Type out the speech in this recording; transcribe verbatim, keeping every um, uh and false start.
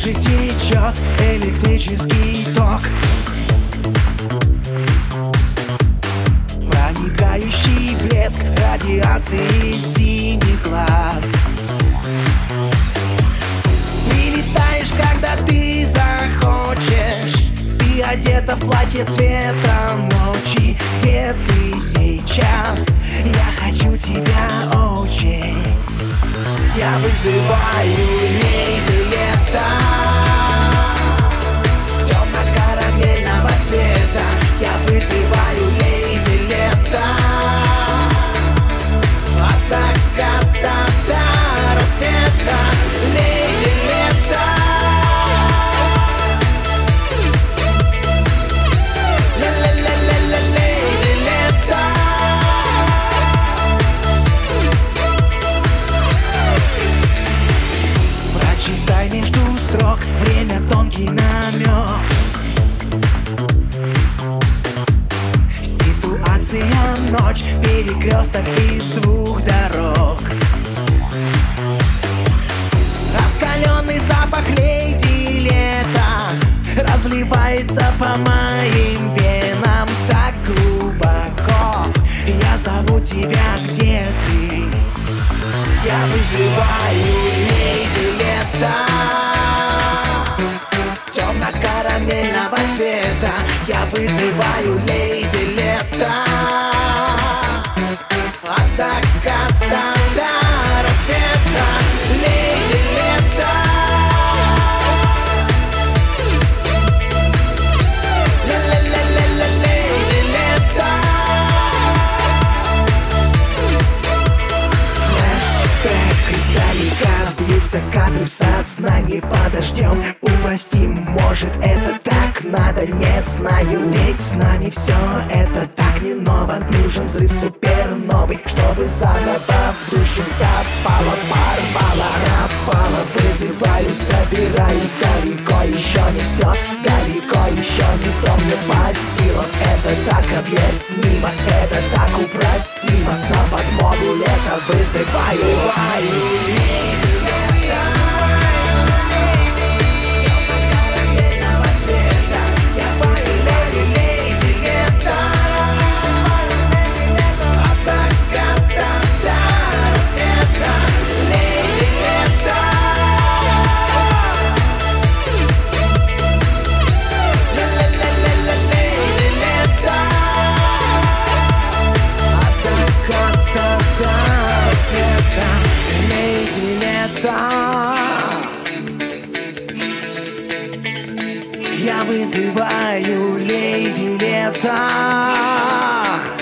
коже течет электрический ток, проникающий блеск радиации синих глаз. Прилетаешь, когда ты захочешь, ты одета в платье цвета ночи. Где ты сейчас? Я хочу тебя очень. Я вызываю леди лета, темно-карамельного цвета. Я вызываю леди лета, от заката до рассвета. Леди лета, ля-ля-ля-ля-ля, леди лета. Прочитай между строк, время тонкий намек. Ситуация ночь, перекресток из двух дорог. Раскаленный запах леди лета разливается по моим венам так глубоко. Я зову тебя, где ты? Я вызываю леди лета, темно-карамельного цвета. Я вызываю леди лета, от заката до рассвета. Леди лета, ля-ля-ля-ля-ля, леди лета. Флэшбэк издалека, бьются кадры сознания под дождем. Упрости, может, это так надо, не знаю. Ведь с нами все это так не ново. Нужен взрыв суперновый, чтобы заново в душу запало, порвало, напало. Вызываю, собираюсь далеко, еще не все, далеко еще не то мне по силам. Это так объяснимо, это так упростимо. На подмогу лето вызываю, вызываю леди лето. Я вызываю леди лета.